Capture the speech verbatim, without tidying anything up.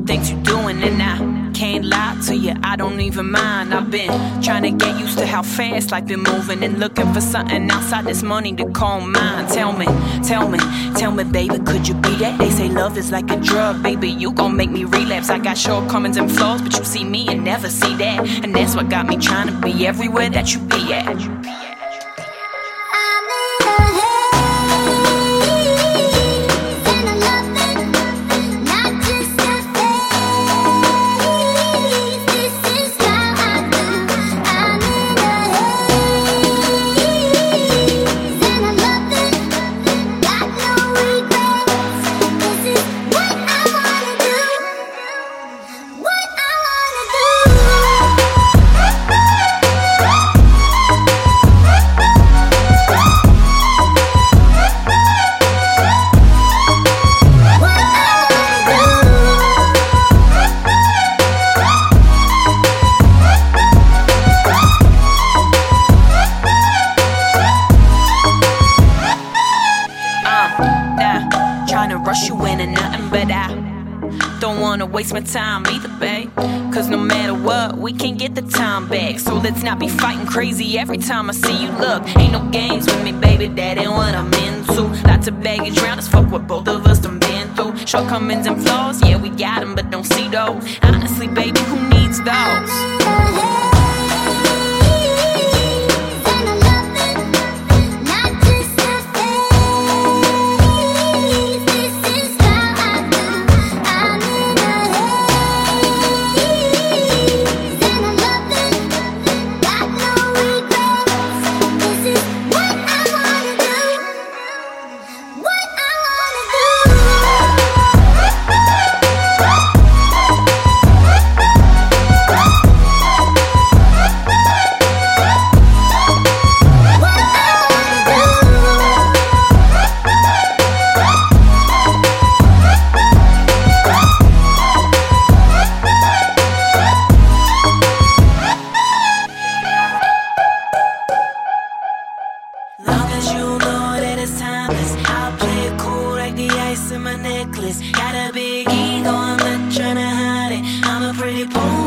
things you doing, and I can't lie to you, I don't even mind. I've been trying to get used to how fast life been moving, and looking for something outside this money to call mine. Tell me, tell me, tell me, baby, could you be that? They say love is like a drug, baby, you gon' make me relapse. I got shortcomings and flaws, but you see me and never see that, and that's what got me trying to be everywhere that you be at. Rush you in and nothing, but I don't wanna waste my time either, babe. Cause no matter what, we can't get the time back. So let's not be fighting crazy every time I see you. Look, ain't no games with me, baby, that ain't what I'm into. Lots of baggage round us, fuck what both of us done been through. Shortcomings and flaws, yeah, we got them, but don't see those. Honestly, baby, who needs those? I'll play it cool like the ice in my necklace. Got a big ego, I'm not tryna hide it. I'm a pretty boy.